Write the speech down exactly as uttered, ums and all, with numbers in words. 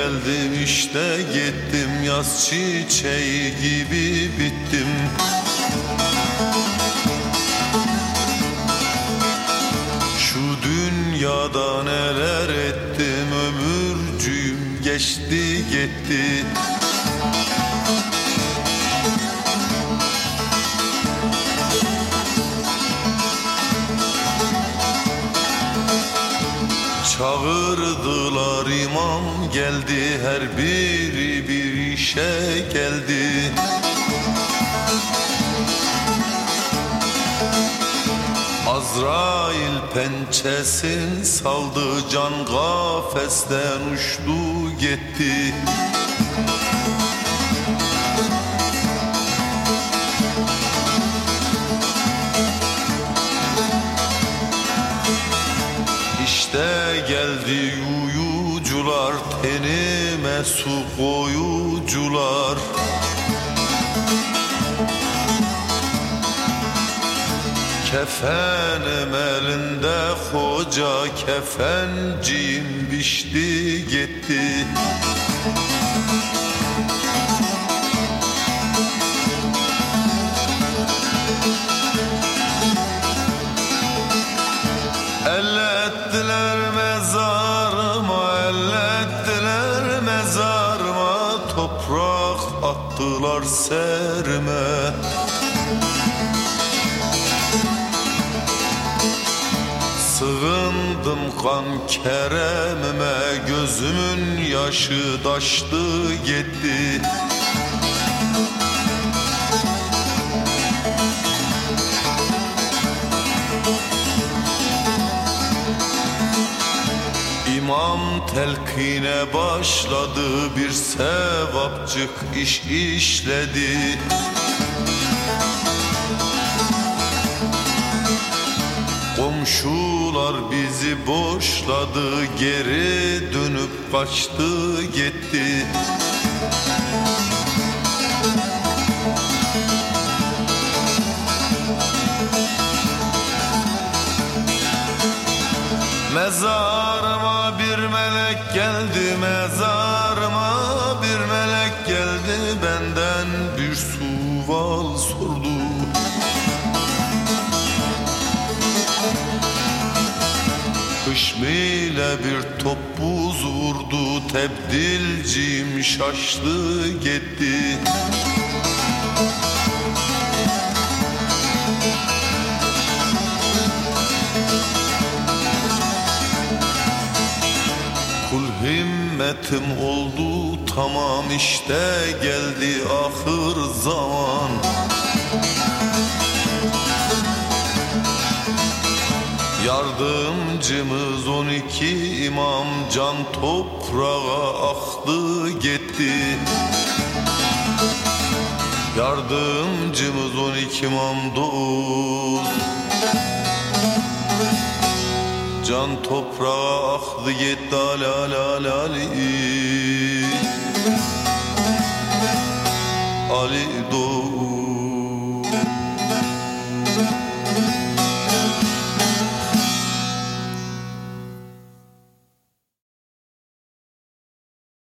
geldim işte gittim, yaz çiçeği gibi bittim. Şu dünyada neler ettim, ömürcüğüm geçti gitti. Çağırdılar, imam geldi, her biri bir işe geldi. Azrail pençesin saldı, can kafesten uçtu gitti. İşte geldi uyucular, tenime su koyucular. Kefenim elinde koca kefenciyim, biçti gitti. Ellettiler mezarıma, ellettiler mezarıma, toprak attılar serime. Sığındım kan keremime, gözümün yaşı taştı gitti. İmam telkine başladı, bir sevapcık iş işledi. Komşular bizi boşladı, geri dönüp kaçtı gitti. Mezarıma bir melek geldi, mezarıma bir melek geldi, benden bir sual sordu. Hışmıyla bir topuz vurdu, tebdilcim şaştı gitti. Kul himmetim oldu tamam, işte geldi ahır zaman. Yardımcımız on iki imam, can toprağa aktı gitti. Yardımcımız on iki imam dost, can toprağa aktı gitti. Ali Ali Ali Ali Ali dost.